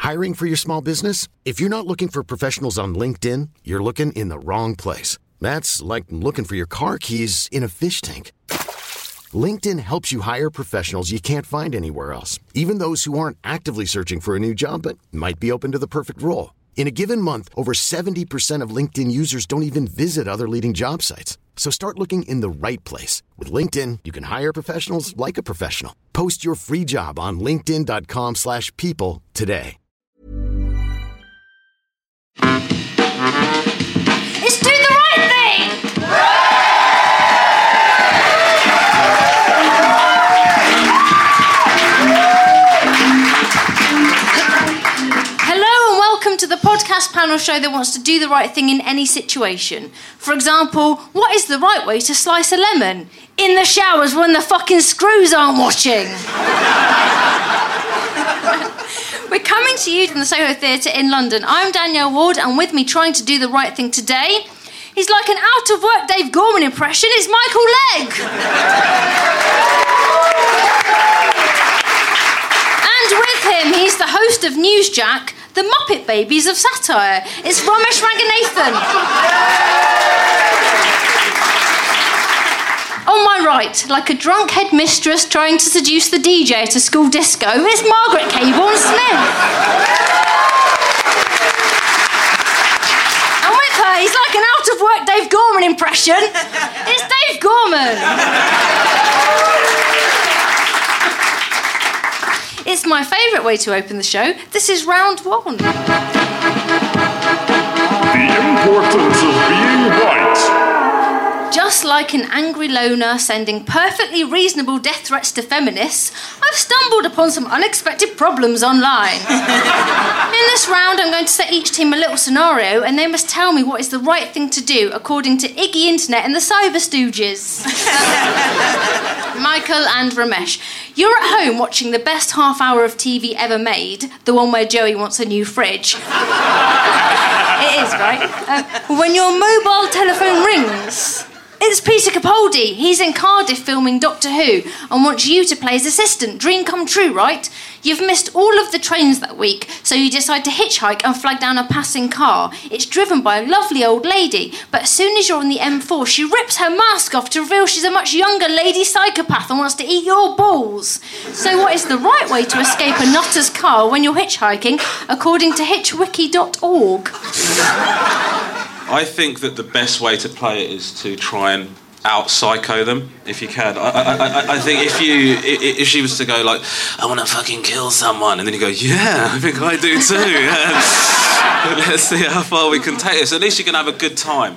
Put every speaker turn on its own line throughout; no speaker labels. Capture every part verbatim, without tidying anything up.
Hiring for your small business? If you're not looking for professionals on LinkedIn, you're looking in the wrong place. That's like looking for your car keys in a fish tank. LinkedIn helps you hire professionals you can't find anywhere else, even those who aren't actively searching for a new job but might be open to the perfect role. In a given month, over seventy percent of LinkedIn users don't even visit other leading job sites. So start looking in the right place. With LinkedIn, you can hire professionals like a professional. Post your free job on linkedin.com slash people today.
It's do the right thing! Hello and welcome to the podcast panel show that wants to do the right thing in any situation. For example, what is the right way to slice a lemon? In the showers when the fucking screws aren't watching. We're coming to you from the Soho Theatre in London. I'm Danielle Ward, and with me trying to do the right thing today, he's like an out-of-work Dave Gorman impression, it's Michael Legg. And with him, he's the host of Newsjack, the Muppet Babies of satire. It's Ramesh Ranganathan. On my right, like a drunk headmistress trying to seduce the D J at a school disco, it's Margaret Caborn-Smith. And with her, he's like an out-of-work Dave Gorman impression. It's Dave Gorman. It's my favourite way to open the show. This is round one.
The importance of being right.
Just like an angry loner sending perfectly reasonable death threats to feminists, I've stumbled upon some unexpected problems online. In this round, I'm going to set each team a little scenario, and they must tell me what is the right thing to do according to Iggy Internet and the Cyber Stooges. Michael and Ramesh, you're at home watching the best half hour of T V ever made, the one where Joey wants a new fridge. It is, right? Uh, when your mobile telephone rings, it's Peter Capaldi. He's in Cardiff filming Doctor Who and wants you to play his assistant. Dream come true, right? You've missed all of the trains that week, so you decide to hitchhike and flag down a passing car. It's driven by a lovely old lady, but as soon as you're on the M four, she rips her mask off to reveal she's a much younger lady psychopath and wants to eat your balls. So what is the right way to escape a nutter's car when you're hitchhiking, according to hitchwiki dot org?
I think that the best way to play it is to try and out-psycho them, if you can. I, I, I, I think if you, if she was to go like, I want to fucking kill someone, and then you go, yeah, I think I do too. Yeah. Let's see how far we can take this. At least you can have a good time.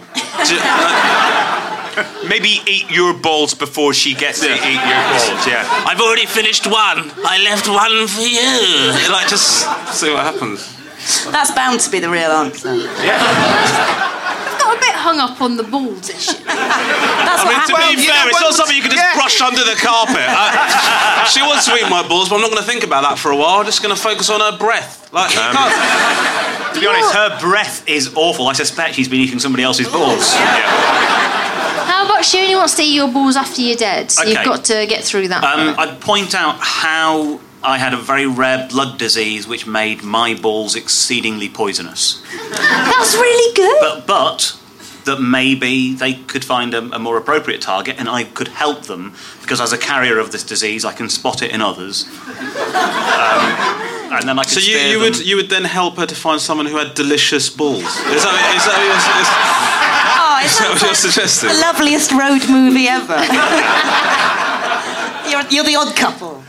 Maybe eat your balls before she gets to eat your balls, yeah.
I've already finished one. I left one for you. Like, just see what happens.
That's bound to be the real answer.
Yeah.
Got a bit hung up on the balls issue.
That's
I mean, to
well,
be fair, it's not something you can just
yeah.
brush under the carpet. I, she wants to eat my balls, but I'm not going to think about that for a while. I'm just going to focus on her breath. Like, you
Um,
can't...
To be honest, her breath is awful. I suspect she's been eating somebody else's balls. Yeah.
How about she only wants to eat your balls after you're dead? So
Okay.
you've got to get through that.
Um, I'd point out how I had a very rare blood disease which made my balls exceedingly poisonous.
That's really good.
But, but that maybe they could find a, a more appropriate target and I could help them because as a carrier of this disease I can spot it in others. Um, and then I could
So you,
steer
you
them.
would you would then help her to find someone who had delicious balls? Is that, is that, is that,
Oh,
is that what you're suggesting?
the loveliest road movie ever. you're, you're the odd couple.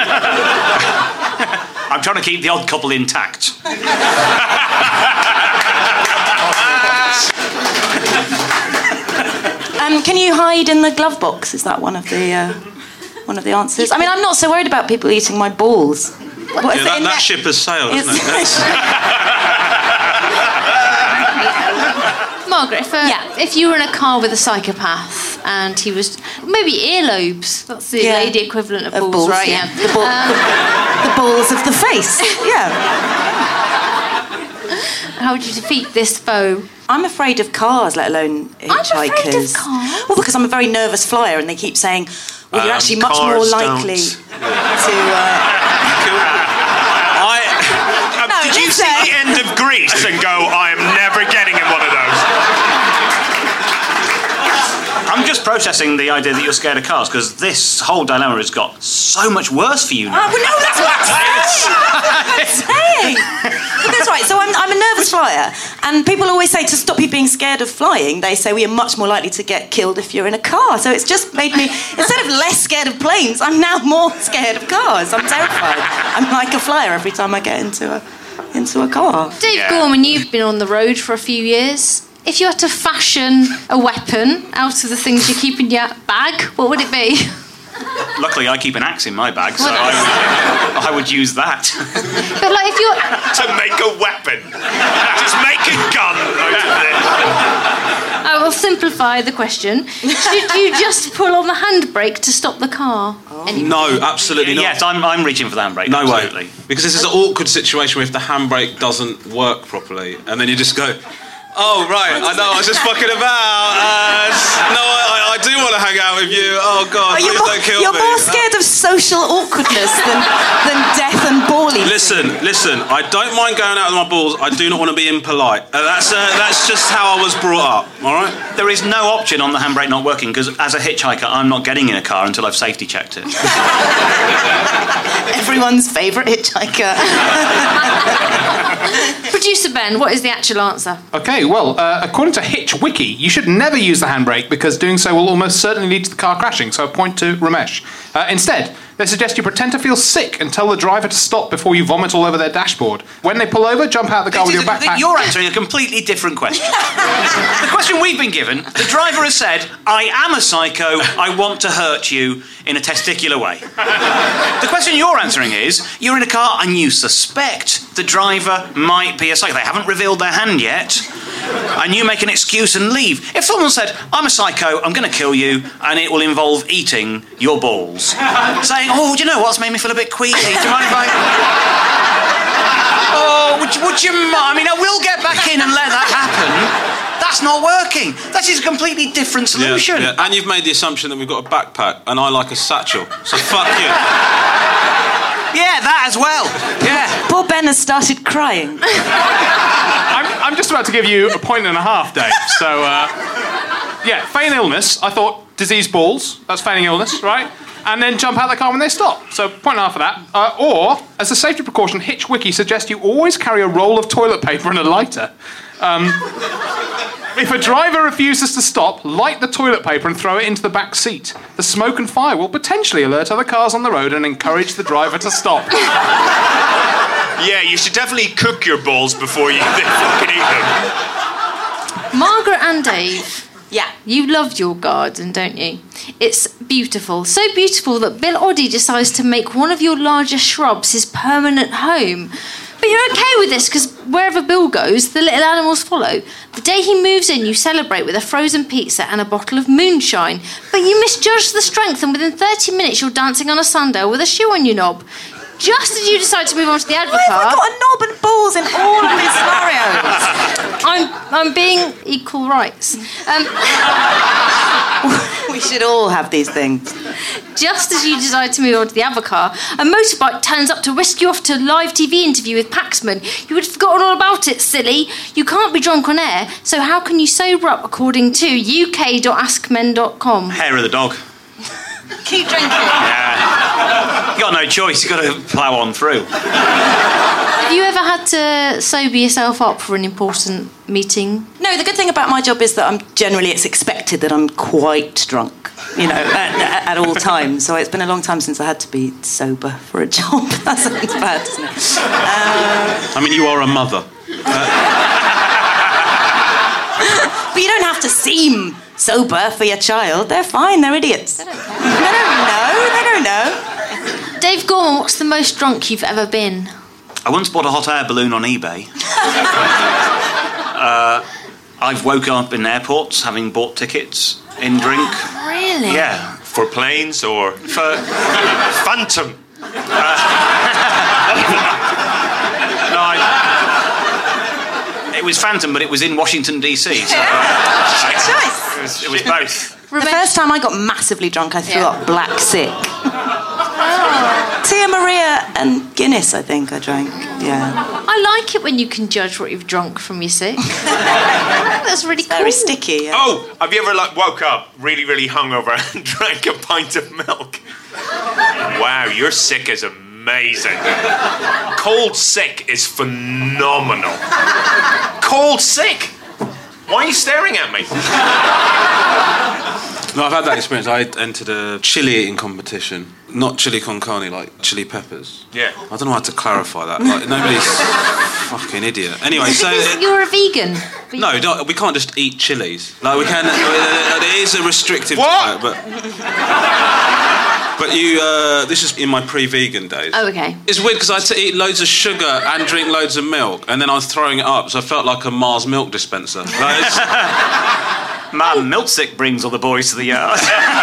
I'm trying to keep the odd couple intact.
Um, can you hide in the glove box? Is that one of the uh, one of the answers? I mean, I'm not so worried about people eating my balls. What
Yeah,
is it
that,
in
that
there?
ship has sailed,
It's-
hasn't it? That's-
Margaret, if, uh,
Yeah.
if you were in a car with a psychopath and he was... Maybe earlobes. That's the
Yeah.
lady equivalent of,
Of
balls,
balls,
right?
yeah.
Yeah.
The, ball,
Um,
the, the balls of the face. Yeah.
how would you defeat this foe?
I'm afraid of cars, let alone hitchhikers.
I'm afraid of cars?
Well, because I'm a very nervous flyer, and they keep saying, "Well, you're
Um,
actually much more
cars
likely
don't.
to." Uh...
I,
Um,
No,
did you processing the idea that you're scared of cars, because this whole dilemma has got so much worse for you now.
Oh, well, no, that's what I'm saying. That's what I'm saying. But that's right. So I'm, I'm a nervous flyer, and people always say to stop you being scared of flying, they say we are much more likely to get killed if you're in a car. So it's just made me, instead of less scared of planes, I'm now more scared of cars. I'm terrified. I'm like a flyer every time I get into a into a car.
Dave
Yeah.
Gorman, you've been on the road for a few years. If you had to fashion a weapon out of the things you keep in your bag, what would it be?
Luckily, I keep an axe in my bag, so I would, I would use that.
But like, if you're
To make a weapon. Just make a gun out of this.
I will simplify the question. Should you just pull on the handbrake to stop the car? Anyway.
No, absolutely not.
Yes, I'm, I'm reaching for the handbrake.
No
absolutely.
way. Because this is an awkward situation where if the handbrake doesn't work properly, and then you just go, oh, right, I know, I was just fucking about. Uh, no, I, I do want to hang out with you. Oh, God,
Oh,
please
you're more,
don't kill
you're
me.
more scared of social awkwardness than, than death and ball eating.
Listen, listen, I don't mind going out with my balls. I do not want to be impolite. Uh, that's, uh, that's just how I was brought up, all right?
There is no option on the handbrake not working, because as a hitchhiker, I'm not getting in a car until I've safety checked it.
Everyone's favourite hitchhiker.
Producer Ben, what is the actual answer?
Okay, well, uh, according to Hitch Wiki, you should never use the handbrake because doing so will almost certainly lead to the car crashing, so a point to Ramesh. Uh, instead, they suggest you pretend to feel sick and tell the driver to stop before you vomit all over their dashboard. When they pull over, jump out the car with your
This is-
backpack.
You're answering a completely different question. The question we've been given, the driver has said, I am a psycho, I want to hurt you in a testicular way. The question you're answering is, you're in a car and you suspect the driver might be a psycho. They haven't revealed their hand yet, and you make an excuse and leave. If someone said, I'm a psycho, I'm going to kill you, and it will involve eating your balls, saying, oh, do you know what's made me feel a bit queasy? Do you mind if I... Oh, would you, would you mind? I mean, I will get back in and let that happen. That's not working. That is a completely different solution.
Yeah, yeah. And you've made the assumption that we've got a backpack, and I like a satchel. So fuck you.
Yeah, that as well. Yeah.
Poor Ben has started crying.
I'm, I'm just about to give you a point and a half, Dave. So, uh, yeah, feign illness. I thought disease balls. That's feigning illness, right? And then jump out the car when they stop. So, point and a half for that. Uh, or, as a safety precaution, Hitch Wiki suggests you always carry a roll of toilet paper and a lighter. Um, if a driver refuses to stop, light the toilet paper and throw it into the back seat. The smoke and fire will potentially alert other cars on the road and encourage the driver to stop.
Yeah, you should definitely cook your balls before you fucking eat them.
Margaret and Dave.
Yeah.
You love your garden, don't you? It's beautiful. So beautiful that Bill Oddie decides to make one of your larger shrubs his permanent home. But you're okay with this because wherever Bill goes, the little animals follow. The day he moves in, you celebrate with a frozen pizza and a bottle of moonshine. But you misjudge the strength, and within thirty minutes, you're dancing on a sundial with a shoe on your knob. Just as you decide to move on to the advocate.
Why have I got a knob and balls in all of these scenarios?
I'm I'm being equal rights. Um,
We should all have these things.
just as you decide to move on to the Avocar, a motorbike turns up to whisk you off to a live T V interview with Paxman. You had forgotten all about it, silly. You can't be drunk on air, so how can you sober up according to u k dot ask men dot com?
Hair of the dog.
Keep drinking.
Yeah. You got no choice. You got to plough on through.
Have you ever had to sober yourself up for an important meeting?
No, the good thing about my job is that I'm generally, it's expected that I'm quite drunk, you know, at, at, at all times. So it's been a long time since I had to be sober for a job. That sounds bad, doesn't it? Uh,
I mean, you are a mother.
but you don't have to seem sober for your child. They're fine, they're idiots. They don't care. They don't know, they don't know.
Dave Gorman, what's the most drunk you've ever been?
I once bought a hot air balloon on eBay. uh, I've woken up in airports having bought tickets in drink.
Really?
Yeah.
For planes or
For...
Phantom?
Uh, no, I... It was Phantom, but it was in Washington, D C. So, uh,
Good choice.
it, was, it was both.
The first time I got massively drunk, I threw
Yeah.
up black sick.
Oh.
Tia Maria and Guinness, I think I drank. Yeah.
I like it when you can judge what you've drunk from your sip. That's really
It's
cool.
very sticky. Yeah.
Oh, have you ever like woke up really, really hungover and drank a pint of milk? Wow, your sick is amazing. Cold sick is phenomenal. Cold sick? Why are you staring at me?
No, I've had that experience. I entered a chili eating competition. Not chili con carne, like chili peppers.
Yeah.
I don't know how to clarify that. Like, nobody's fucking idiot. Anyway, so...
Because you're a vegan.
No, no, we can't just eat chilies. Like, we can... It is a restrictive
What?
diet, but... But you... Uh, this is in my pre-vegan days.
Oh, okay.
It's weird because I had to eat loads of sugar and drink loads of milk, and then I was throwing it up, so I felt like a Mars milk dispenser. Like, it's...
Man, Milksick brings all the boys to the yard.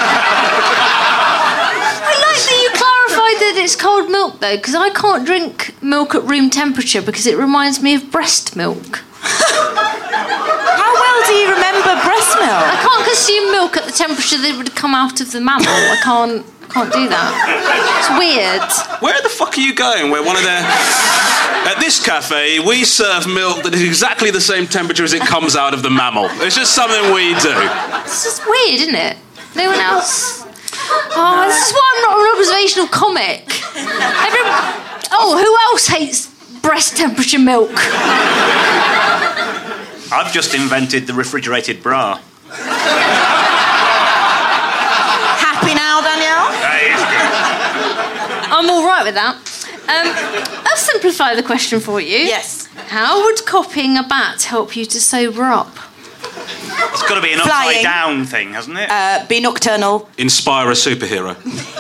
I like that you clarified that it's cold milk, though, because I can't drink milk at room temperature because it reminds me of breast milk.
How well do you remember breast
I
milk?
can't consume milk at the temperature that would come out of the mammal. I can't... Can't do that. It's weird.
Where the fuck are you going? Where one of their... At this cafe, we serve milk that is exactly the same temperature as it comes out of the mammal. It's just something we do.
It's just weird, isn't it? No one else... Oh, this is why I'm not an observational comic. Everyone... Oh, who else hates breast temperature milk?
I've just invented the refrigerated bra.
Happy now, Danielle?
I'm all right with that. Um, I'll simplify the question for you.
Yes.
How would copying a bat help you to sober up?
It's got to be an
Flying.
upside down thing, hasn't it?
Uh, be nocturnal.
Inspire a superhero.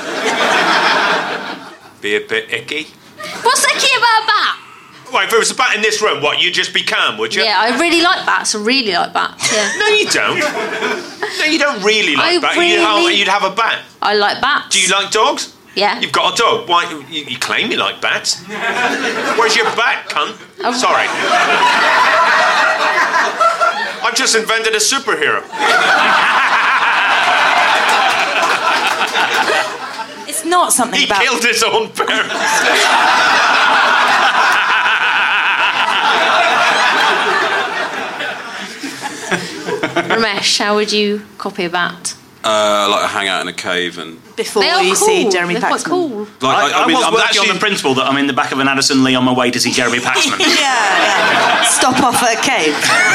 Be a bit icky.
What's icky about a bat?
Well, if it was a bat in this room, what, you'd just be calm, would you?
Yeah, I really like bats. I really like bats. Yeah.
No, you don't. No, you don't really like
I
bats.
really-
You'd, have, you'd have a bat.
I like bats.
Do you like dogs?
Yeah.
You've got a dog. Why? You, you claim you like bats. Where's your bat, cunt?
Oh.
Sorry. I've just invented a superhero.
It's not something
He
about...
killed his own parents.
Ramesh, how would you copy a bat?
Uh, like I hang out in a cave and...
Before
They are
you
cool.
see Jeremy
They're quite
Paxman.
cool.
Like,
I, I,
mean,
was
I'm
working
actually...
on the principle that I'm in the back of an Addison Lee on my way to see Jeremy Paxman.
Yeah, yeah. Stop off at a cave.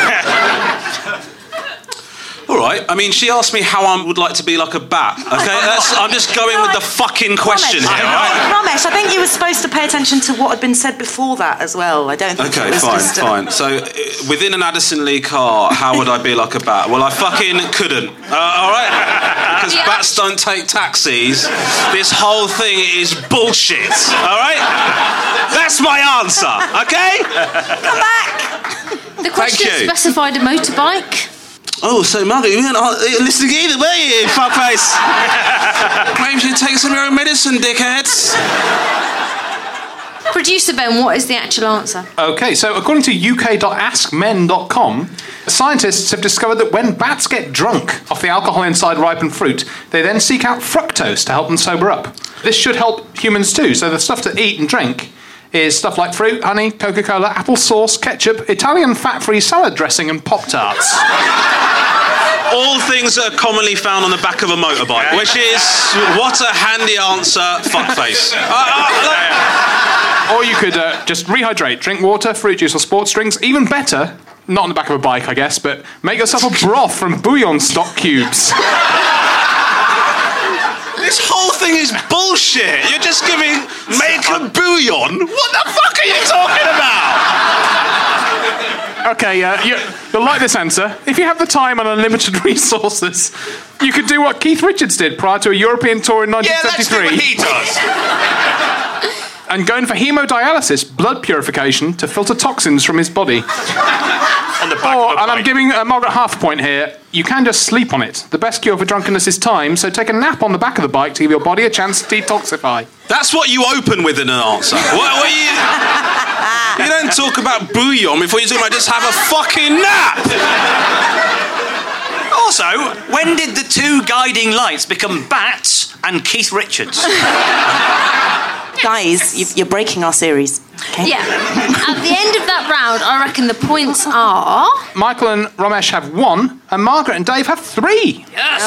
All right. I mean, she asked me how I would like to be like a bat. Okay, that's, I'm just going with the fucking question
Ramesh,
here. All right?
Ramesh, I think you were supposed to pay attention to what had been said before that as well. I don't think
Okay,
it was
fine,
just a-
fine. So, uh, within an Addison Lee car, how would I be like a bat? Well, I fucking couldn't. Uh, all right? Because
Yeah.
bats don't take taxis. This whole thing is bullshit. All right? That's my answer. Okay?
Come back!
The question
you.
specified a motorbike.
Oh, so Margaret, you're not listening either, were you, fuckface? Maybe you should take some of your own medicine, dickheads.
Producer Ben, what is the actual answer?
Okay, so according to U K dot ask men dot com, scientists have discovered that when bats get drunk off the alcohol inside ripened fruit, they then seek out fructose to help them sober up. This should help humans too, so the stuff to eat and drink is stuff like fruit, honey, Coca-Cola, apple sauce, ketchup, Italian fat-free salad dressing and Pop-Tarts.
All things that are commonly found on the back of a motorbike, which is, what a handy answer, fuckface. Uh, uh,
Or you could uh, just rehydrate, drink water, fruit juice or sports drinks. Even better, not on the back of a bike, I guess, but make yourself a broth from bouillon stock cubes.
This whole thing is bullshit. You're just giving make a bouillon. What the fuck are you talking about?
Okay, uh, you, you'll like this answer. If you have the time and unlimited resources, you could do what Keith Richards did prior to a European tour in nineteen
Yeah, let's do
seventy-three.
what he does.
And going for hemodialysis, blood purification, to filter toxins from his body.
On the back
Or,
of a
and I'm
bike.
giving uh, Margaret half a point here, you can just sleep on it. The best cure for drunkenness is time, so take a nap on the back of the bike to give your body a chance to detoxify.
That's what you open with in an answer. What, what you, you don't talk about bouillon before you talk about just have a fucking nap.
Also, when did the two guiding lights become bats and Keith Richards?
Guys, you, you're breaking our series. Okay?
Yeah. At the end of that round, I reckon the points are...
Michael and Romesh have one, and Margaret and Dave have three.
Yes!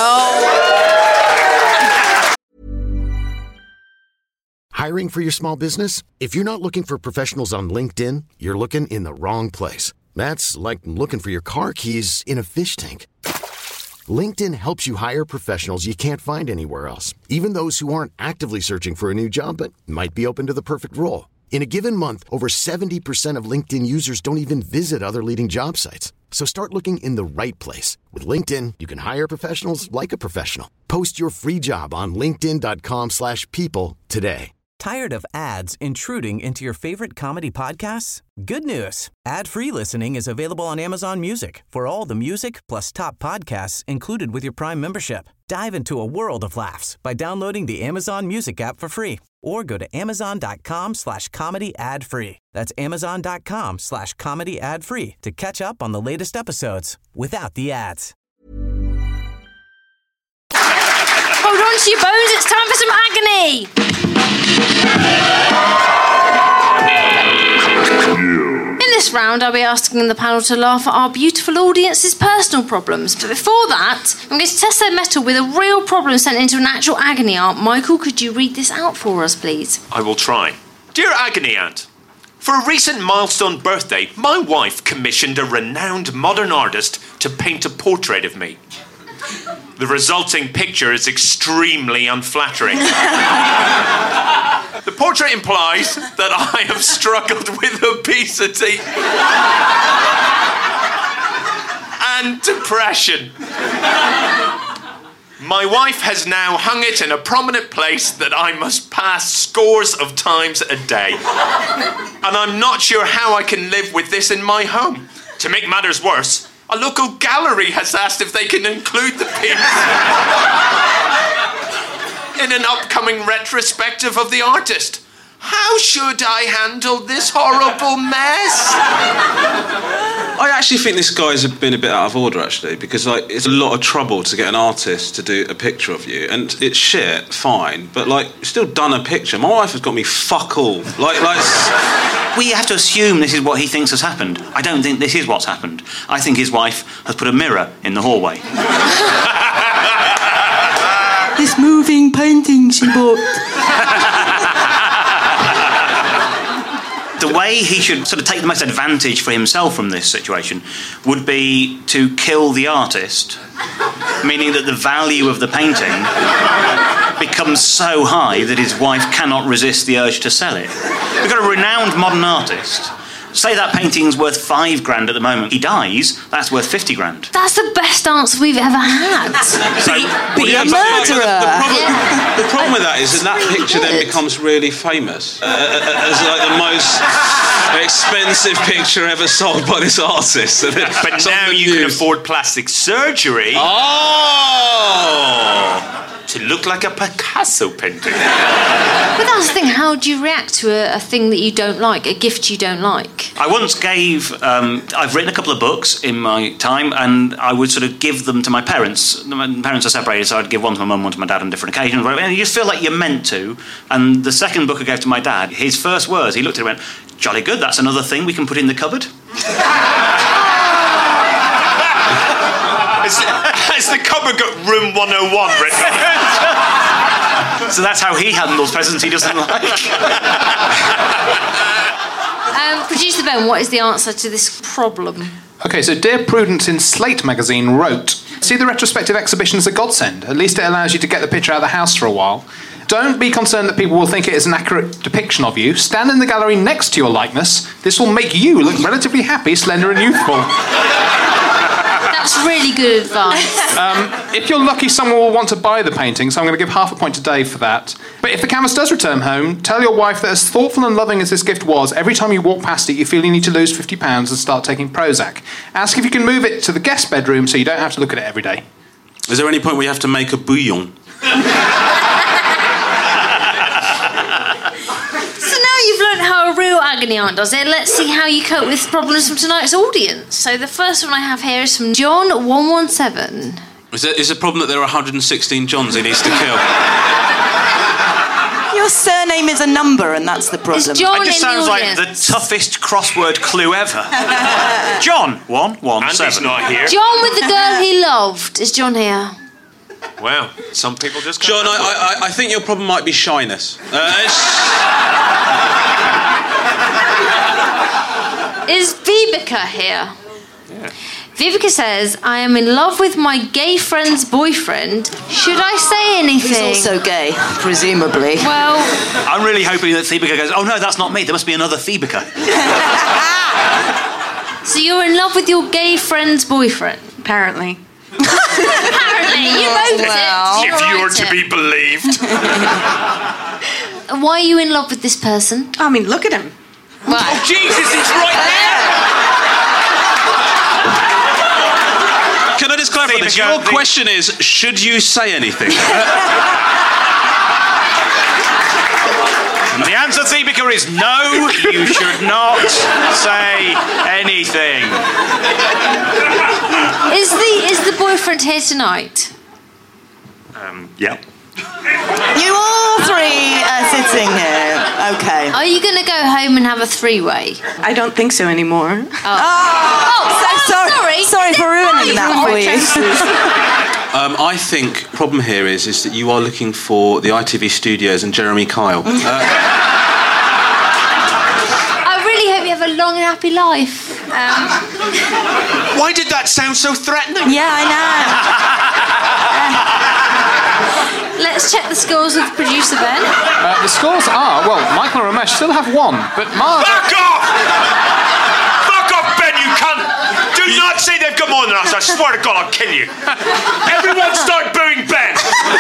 Hiring for your small business? If you're not looking for professionals on LinkedIn, you're looking in the wrong place. That's like looking for your car keys in a fish tank. LinkedIn helps you hire professionals you can't find anywhere else, even those who aren't actively searching for a new job but might be open to the perfect role. In a given month, over seventy percent of LinkedIn users don't even visit other leading job sites. So start looking in the right place. With LinkedIn, you can hire professionals like a professional. Post your free job on linkedin.com slash people today.
Tired of ads intruding into your favorite comedy podcasts? Good news. Ad-free listening is available on Amazon Music for all the music plus top podcasts included with your Prime membership. Dive into a world of laughs by downloading the Amazon Music app for free or go to amazon.com slash comedy ad free. That's amazon.com slash comedy ad free to catch up on the latest episodes without the ads.
Hold on to your bones, it's time for some agony! In this round, I'll be asking the panel to laugh at our beautiful audience's personal problems. But before that, I'm going to test their mettle with a real problem sent into an actual agony aunt. Michael, could you read this out for us, please?
I will try. Dear Agony Aunt, for a recent milestone birthday, my wife commissioned a renowned modern artist to paint a portrait of me. The resulting picture is extremely unflattering. The portrait implies that I have struggled with obesity and depression. My wife has now hung it in a prominent place that I must pass scores of times a day. And I'm not sure how I can live with this in my home. To make matters worse, a local gallery has asked if they can include the piece in an upcoming retrospective of the artist. How should I handle this horrible mess?
I actually think this guy's been a bit out of order, actually, because like it's a lot of trouble to get an artist to do a picture of you, and it's shit, fine, but like you've still done a picture. My wife has got me fuck all. Like, like.
We have to assume this is what he thinks has happened. I don't think this is what's happened. I think his wife has put a mirror in the hallway.
This moving painting she bought.
The way he should sort of take the most advantage for himself from this situation would be to kill the artist, meaning that the value of the painting becomes so high that his wife cannot resist the urge to sell it. We've got a renowned modern artist. Say that painting's worth five grand at the moment. He dies, that's worth fifty grand.
That's the best answer we've ever had.
So,
Be
yeah,
a
but-
murderer.
but The, the, problem,
Yeah.
the problem with that is that that picture then
Good.
becomes really famous uh, as like the most expensive picture ever sold by this artist. And it-
But
it's on
now
the
you can
news.
afford plastic surgery
Oh!
to look like a Picasso painting.
But that's the thing, how do you react to a, a thing that you don't like, a gift you don't like?
I once gave, um, I've written a couple of books in my time, and I would sort of give them to my parents. My parents are separated, so I'd give one to my mum, one to my dad on different occasions. And you just feel like you're meant to. And the second book I gave to my dad, his first words, he looked at it and went, jolly good, that's another thing we can put in the cupboard.
Has, has the cupboard got room one oh one written on it?
So that's how he handles presents he doesn't like.
Um, Producer Ben, what is the answer to this problem?
Okay, so Dear Prudence in Slate magazine wrote, see the retrospective exhibition as a godsend. At least it allows you to get the picture out of the house for a while. Don't be concerned that people will think it is an accurate depiction of you. Stand in the gallery next to your likeness. This will make you look relatively happy, slender and youthful.
That's really good advice.
Um, if you're lucky, someone will want to buy the painting, so I'm going to give half a point to Dave for that. But if the canvas does return home, tell your wife that as thoughtful and loving as this gift was, every time you walk past it, you feel you need to lose fifty pounds and start taking Prozac. Ask if you can move it to the guest bedroom so you don't have to look at it every day.
Is there any point where you have to make a bouillon?
So now you've learned how a real agony aunt does it, let's see how you cope with problems from tonight's audience. So the first one I have here is from John one one seven.
Is it is the problem that there are one hundred sixteen Johns he needs to kill?
your surname is a number and that's the problem?
Is John
It just
in
sounds
the
like
audience?
the toughest crossword clue ever. John, one, one,
Andy's
seven.
not here.
John with the girl he loved. Is John here?
Wow, some people just...
John, I, I, I think your problem might be shyness. Uh,
Is Vibeke here? Yeah. Vibeke says, I am in love with my gay friend's boyfriend. Should I say anything?
He's also gay, presumably.
Well...
I'm really hoping that Vibeke goes, oh no, that's not me, there must be another Vibeke.
So you're in love with your gay friend's boyfriend?
Apparently.
Apparently, you wrote
well.
it. You
If you were
wrote
to
it.
be believed.
Why are you in love with this person?
I mean, look at him.
Right.
Jesus, it's right there!
Can I just clarify this? Your question is, should you say anything?
And the answer, Vibeke, is no, you should not say anything.
Is the is the boyfriend here tonight?
Um, yeah.
You all three are sitting here. Okay.
Are you going to go home and have a three-way?
I don't think so anymore.
Oh, so sorry.
sorry.
Sorry for ruining that for you.
Um, I think the problem here is, is that you are looking for the I T V studios and Jeremy Kyle. Uh,
I really hope you have a long and happy life. Um,
Why did that sound so threatening?
Yeah, I know.
let's check the scores with producer Ben.
Uh, the scores are, well, Michael and Ramesh still have one, but Mark...
Fuck off! Fuck off, Ben, you cunt! Do not say they've got more than us. I swear to God, I'll kill you. Everyone start booing Ben.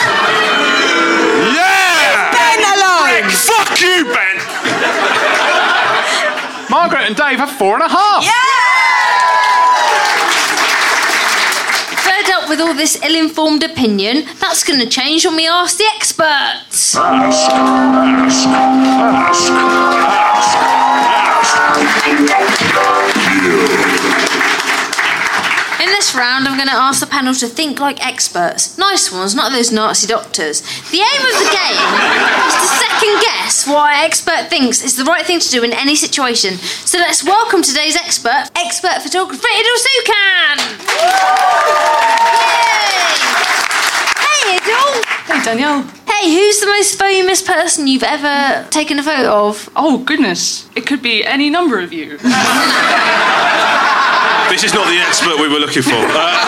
Yeah!
Ben alone!
Rick, fuck you, Ben!
Margaret and Dave have four and a half.
Yeah!
Fed up with all this ill-informed opinion, that's going to change when we ask the experts.
Ask, ask, ask, ask, ask.
In this round, I'm going to ask the panel to think like experts. Nice ones, not those Nazi doctors. The aim of the game is to second guess what our expert thinks is the right thing to do in any situation. So let's welcome today's expert, expert photographer Idil Sukan! Yay! Hey, Idil!
Hey, Danielle.
Hey, who's the most famous person you've ever taken a photo of?
Oh, goodness. It could be any number of you.
This is not the expert we were looking for.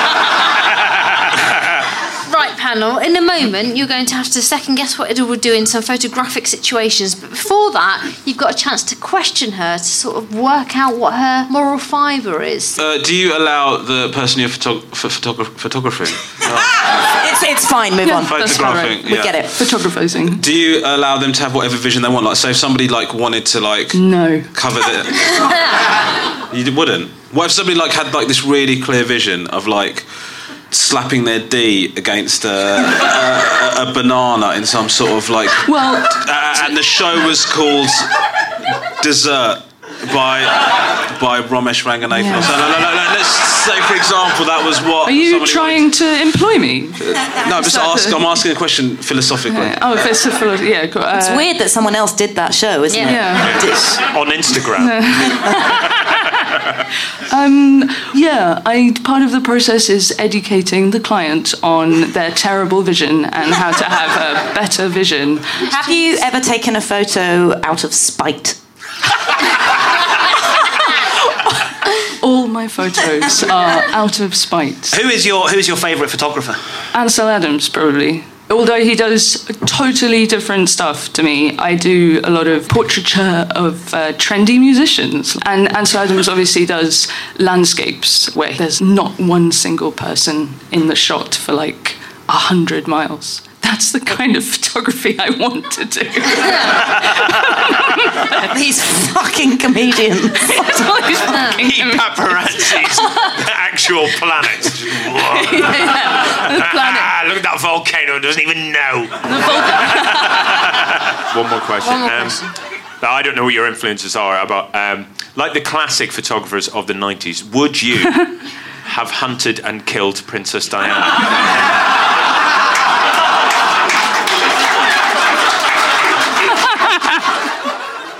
Uh,
Right, panel, in a moment you're going to have to second guess what Idil would do in some photographic situations, but before that you've got a chance to question her to sort of work out what her moral fibre is.
uh, do you allow the person you're photog- ph- photog- photographing?
It's, it's fine, move on.
That's
Photographing,
We
yeah.
get it.
Photographizing.
Do you allow them to have whatever vision they want? Like, say if somebody like wanted to like
No.
cover the, you wouldn't. What if somebody like had like this really clear vision of like slapping their D against a, a, a banana in some sort of like,
Well,
uh, and the show was called Dessert by by Ramesh Ranganathan.
Yeah.
So, no, no, no, no, let's say, for example, that was what.
are you
somebody
trying
wanted-
to employ me?
No, I'm just ask, I'm asking a question philosophically.
Uh, oh, if it's a philo- yeah. Cool. Uh,
It's weird that someone else did that show, isn't it?
Yeah.
On Instagram.
Um, yeah, I part of the process is educating the client on their terrible vision and how to have a better vision.
Have you ever taken a photo out of spite?
All my photos are out of spite.
Who is your Who is your favourite photographer?
Ansel Adams, probably. Although he does totally different stuff to me, I do a lot of portraiture of uh, trendy musicians. And Ansel Adams obviously does landscapes where there's not one single person in the shot for like a hundred miles. That's the kind of photography I want to do.
These fucking comedians.
He paparazzi's the actual planet. Whoa.
Yeah, the planet.
Ah, look at that volcano, doesn't even know. One more question.
One more
Um,
question.
I don't know what your influences are, but um, like the classic photographers of the nineties, would you have hunted and killed Princess Diana?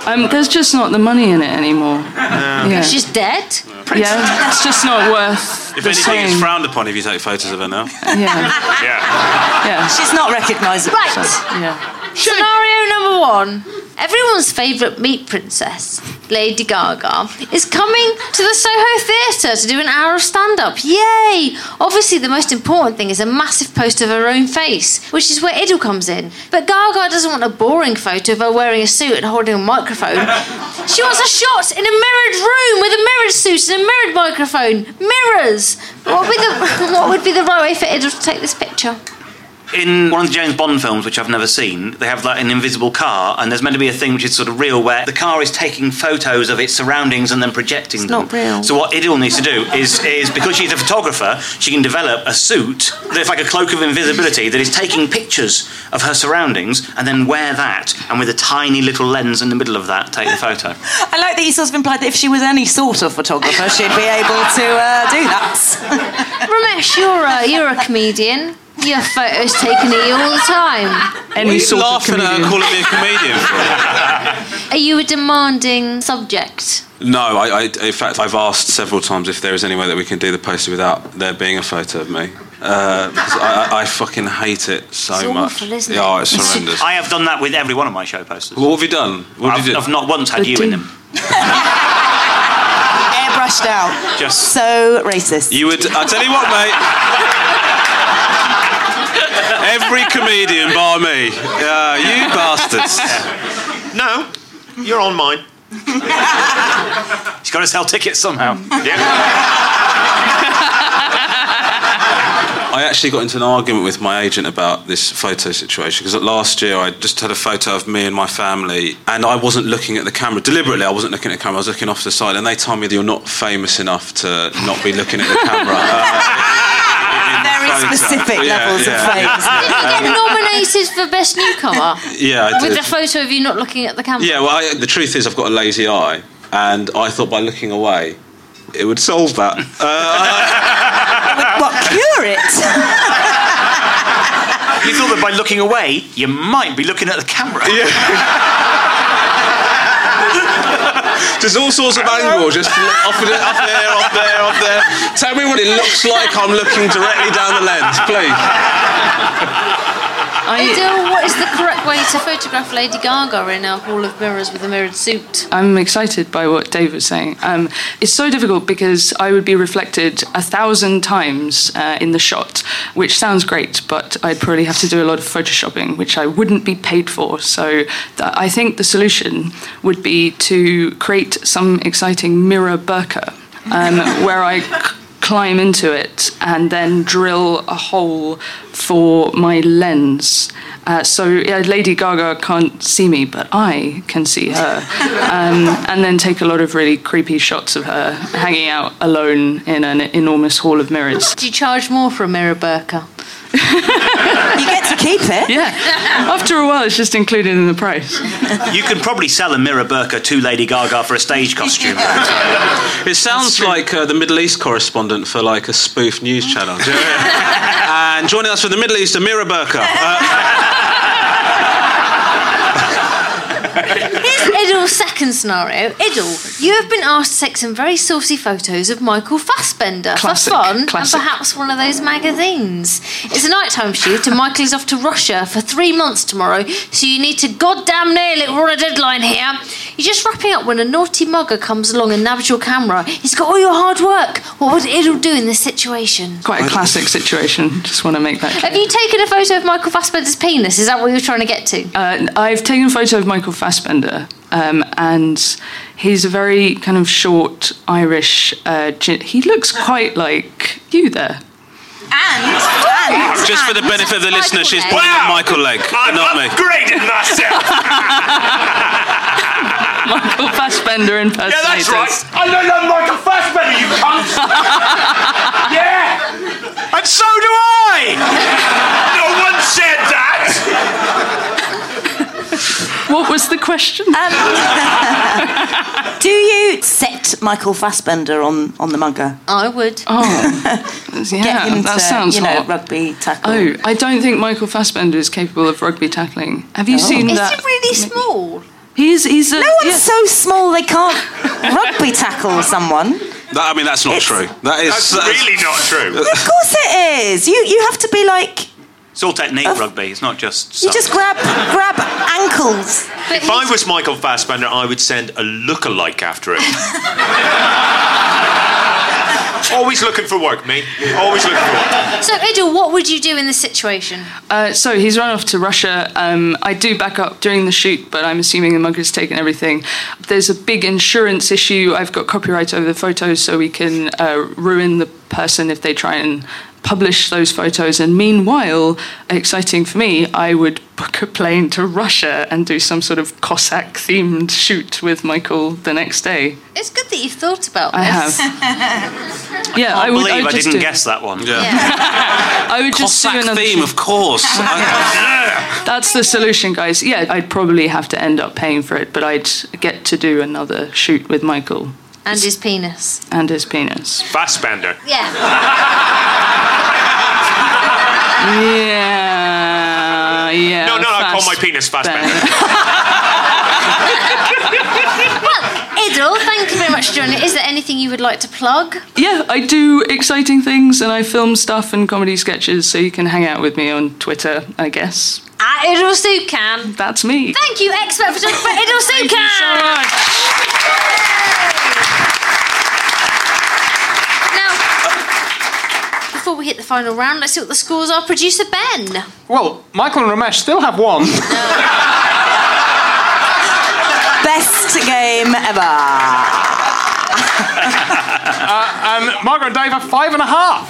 Um, there's just not the money in it anymore. No. Yeah.
She's dead?
Yeah, it's just not worth
If
the
anything,
same.
it's frowned upon if you take photos of her now.
Yeah.
Yeah.
Yeah.
She's not recognisable.
Right.
So, yeah.
Scenario number one. Everyone's favourite meat princess, Lady Gaga, is coming to the Soho Theatre to do an hour of stand-up. Yay! Obviously, the most important thing is a massive poster of her own face, which is where Idol comes in. But Gaga doesn't want a boring photo of her wearing a suit and holding a microphone. She wants a shot in a mirrored room with a mirrored suit and a mirrored microphone. Mirrors! What would be the, what would be the right way for Idol to take this picture?
In one of the James Bond films, which I've never seen, they have like an invisible car, and there's meant to be a thing which is sort of real, where the car is taking photos of its surroundings and then projecting
It's
them.
not real.
So what Idil needs to do is, is because she's a photographer, she can develop a suit that's like a cloak of invisibility that is taking pictures of her surroundings, and then wear that, and with a tiny little lens in the middle of that, take the photo.
I like that you sort of implied that if she was any sort of photographer, she'd be able to uh, do that.
Ramesh, you're a, you're a comedian. You have photos taken of you all the time.
Any what are you sort laughing of at her calling me a comedian for?
Are you a demanding subject?
No, I, I, in fact, I've asked several times if there is any way that we can do the poster without there being a photo of me. Uh, because I, I, I fucking hate it so
it's
much.
Awful, isn't it?
Yeah, oh, it's horrendous.
I have done that with every one of my show posters.
Well, what have you done? What
I've,
have you do?
I've not once had
But
you
do-
in them.
Airbrushed out.
Just
So racist.
You would. I tell you what, mate. Every comedian bar me. Uh, you bastards.
No, you're on mine.
She's got to sell tickets somehow.
Yeah.
I actually got into an argument with my agent about this photo situation because last year I just had a photo of me and my family and I wasn't looking at the camera. Deliberately, I wasn't looking at the camera. I was looking off to the side and they told me that you're not famous enough to not be looking at the camera. Uh,
Very
photo.
specific
Yeah,
levels
yeah.
of fame.
Did you get nominated for Best Newcomer?
Yeah, I
With
did.
the photo of you not looking at the camera?
Yeah, well, I, the truth is I've got a lazy eye and I thought by looking away it would solve that. Uh,
What, cure it?
You thought that by looking away, you might be looking at the camera.
There's all sorts of angles, just off there, up there, off there, off there. Tell me what it looks like I'm looking directly down the lens, please.
Idil, what is the correct way to photograph Lady Gaga in a hall of mirrors with a mirrored suit?
I'm excited by what Dave was saying. Um, it's so difficult because I would be reflected a thousand times uh, in the shot, which sounds great, but I'd probably have to do a lot of photoshopping, which I wouldn't be paid for. So th- I think the solution would be to create some exciting mirror burqa, um, where I c- climb into it and then drill a hole for my lens. Uh, so yeah, Lady Gaga can't see me, but I can see her. Um, and then take a lot of really creepy shots of her hanging out alone in an enormous hall of mirrors.
Do you charge more for a mirror burqa?
You get to keep it.
Yeah. After a while, it's just included in the price.
You can probably sell a mirror burqa to Lady Gaga for a stage costume.
It sounds like uh, the Middle East correspondent for like a spoof news channel. Do you know? And joining us from the Middle East, Amira Burqa. Uh,
Here's Idil's second scenario. Idil, you have been asked to take some very saucy photos of Michael Fassbender
Classic,
for fun
classic.
and perhaps one of those magazines. It's a nighttime shoot and Michael is off to Russia for three months tomorrow, so you need to goddamn nail it. We're on a deadline here. You're just wrapping up when a naughty mugger comes along and nabs your camera. He's got all your hard work. What would Idil do in this situation?
Quite a classic situation. Just want to make that clear.
Have you taken a photo of Michael Fassbender's penis? Is that what you're trying to get to?
Uh, I've taken a photo of Michael Fassbender, um, and he's a very kind of short Irish. Uh, gi- he looks quite like you there.
And, and
just for the benefit of the listener, she's pointing
Wow.
at Michael Legg,
I'm
not me.
upgrading myself.
Michael Fassbender impersonators.
Yeah, that's right. I don't know Michael Fassbender, you cunt. Yeah. And so do I. No one said that.
What was the question?
Um, do you set Michael Fassbender on, on the mugger?
I would.
Oh, yeah,
Get him
that
to,
sounds
you know,
hot.
rugby tackle.
Oh, I don't think Michael Fassbender is capable of rugby tackling. Have you
Oh.
seen
Is
that?
he really small?
He's he's a,
no one's
yeah.
so small they can't rugby tackle someone.
That, I mean, that's not
It's-
true. That is
That's really not true.
Of course it is. You you have to be like
It's all technique,
Of-
rugby. It's not just...
you just grab grab ankles.
But
If I
he's-
was Michael Fassbender, I would send a lookalike after him. Always looking for work, mate. Always looking for work.
So, Idil, what would you do in this situation?
Uh, so he's run off to Russia. Um, I do back up during the shoot, but I'm assuming the mugger's taken everything. There's a big insurance issue. I've got copyright over the photos, so we can uh, ruin the person if they try and publish those photos. And meanwhile, exciting for me, I would book a plane to Russia and do some sort of Cossack-themed shoot with Michael the next day.
It's good that you've thought about
I
this.
have. Yeah,
I
I would.
believe
I,
I,
would just
didn't
do,
guess that one.
Yeah.
I would just do
Cossack
another
theme,
shoot.
of course.
That's the solution, guys. Yeah, I'd probably have to end up paying for it, but I'd get to do another shoot with Michael
And his penis.
and his penis.
Fassbender.
Yeah.
Yeah, yeah.
No, no, I call my
fast
penis Fassbender.
Well, Idil, thank you very much for joining. Is there anything you would like to plug?
Yeah, I do exciting things and I film stuff and comedy sketches, so you can hang out with me on Twitter, I guess.
At Idil Sukan.
That's me.
Thank you, expert photographer Idil Sukan.
Thank you so much.
Now, before we hit the final round, let's see what the scores are. Producer Ben.
Well, Michael and Ramesh still have one.
Best game ever.
uh, and Margaret and Dave have five and a half.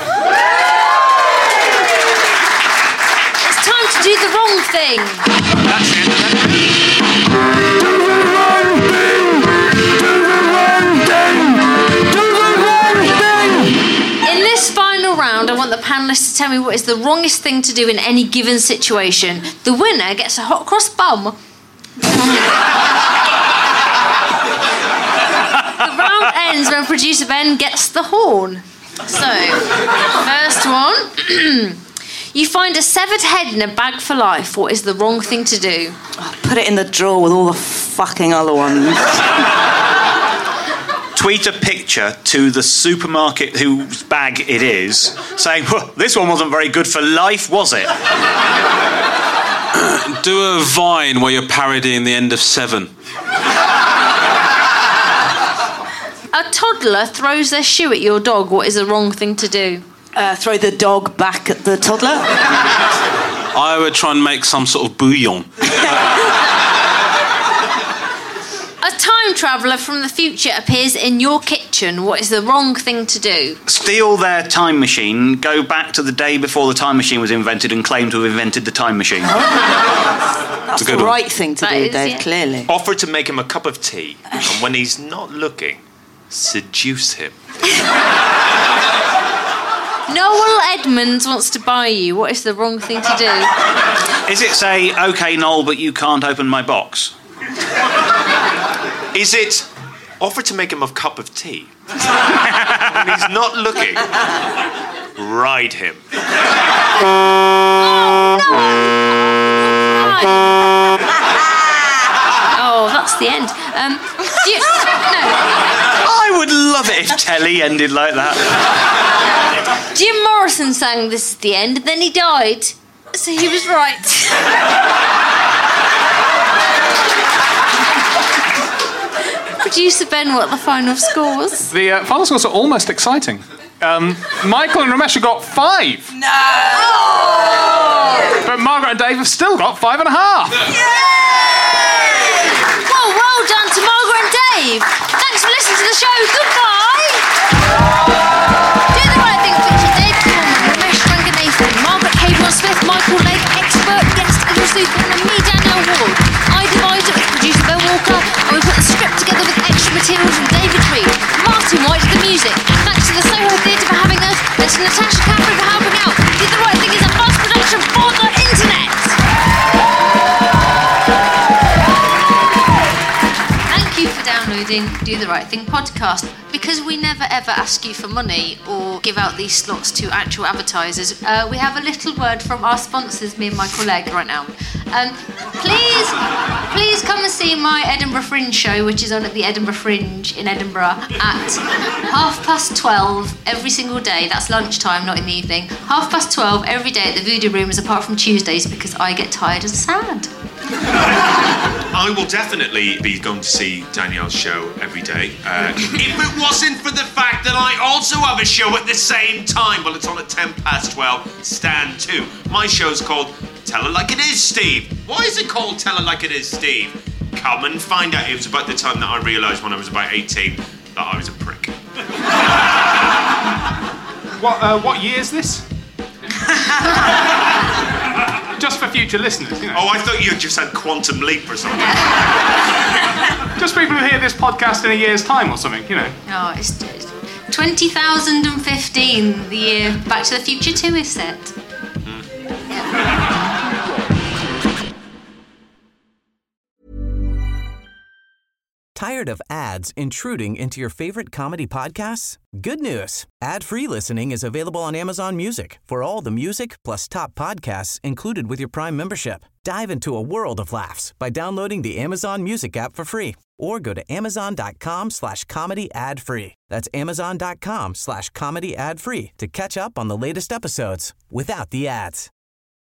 It's time to do the wrong thing.
That's the end of that.
In this final round, I want the panellists to tell me what is the wrongest thing to do in any given situation. The winner gets a hot cross bum. The round ends when producer Ben gets the horn. So, first one. You find a severed head in a bag for life. What is the wrong thing to do?
Put it in the drawer with all the fucking other ones.
Tweet a picture to the supermarket whose bag it is, saying, well, this one wasn't very good for life, was it?
Do a Vine where you're parodying the end of Seven.
A toddler throws their shoe at your dog. What is the wrong thing to do?
Uh, throw the dog back at the toddler.
I would try and make some sort of bouillon.
A time traveller from the future appears in your kitchen. What is the wrong thing to do?
Steal their time machine, go back to the day before the time machine was invented and claim to have invented the time machine.
That's
a good
the
one.
right thing to
That
do,
is,
Dave,
yeah.
clearly.
Offer to make him a cup of tea, and when he's not looking, seduce him.
Noel Edmonds wants to buy you. What is the wrong thing to do?
Is it say, OK, Noel, but you can't open my box?
Is it offer to make him a cup of tea? When he's not looking, ride him.
Oh, that's the end. Um, do you, no.
I would love it if telly ended like that.
Jim Morrison sang "This is the End," and then he died, so he was right. Producer Ben, what are the final scores?
The uh, final scores are almost exciting. Um, Michael and Ramesh have got five.
No!
But Margaret and Dave have still got five and a half.
Well, well done to Margaret and Dave. Thanks for listening to the show. Goodbye. Do the Right Thing featured Dave Coleman, Ramesh Ranganathan, Margaret Hayborn-Smith, Michael Lake, expert guest Idil Sukan, and me, Danielle Ward. I devised it with producer Ben Walker, and we put the script together with extra materials from David Reed. Martin White did the music. Thanks to the Soho Theatre for having us, and to Natasha Cameron for helping out. Do the Right Thing is a fast production for the internet. Thank you for downloading Do the Right Thing podcast. Because we never ever ask you for money or give out these slots to actual advertisers, uh, we have a little word from our sponsors, me and Michael Legg, right now. Um, please, please come and see my Edinburgh Fringe show, which is on at the Edinburgh Fringe in Edinburgh at half past twelve every single day. That's lunchtime, not in the evening. Half past twelve every day at the Voodoo Rooms, apart from Tuesdays, because I get tired and sad.
I will definitely be going to see Danielle's show every day. Uh, if it wasn't for the fact that I also have a show at the same time. Well, it's on at ten past twelve, stand two. My show's called Tell It Like It Is, Steve. Why is it called Tell It Like It Is, Steve? Come and find out. It was about the time that I realised when I was about eighteen that I was a prick.
What, uh, what year is this? Just for future listeners, you know.
Oh, I thought you just had Quantum Leap or something.
Just people who hear this podcast in a year's time or something, you know.
Oh, it's, it's twenty thousand fifteen, the year Back to the Future two is set. Mm. Yeah.
Tired of ads intruding into your favorite comedy podcasts? Good news. Ad-free listening is available on Amazon Music for all the music plus top podcasts included with your Prime membership. Dive into a world of laughs by downloading the Amazon Music app for free or go to amazon.com slash comedy ad free. That's amazon.com slash comedy ad free to catch up on the latest episodes without the ads.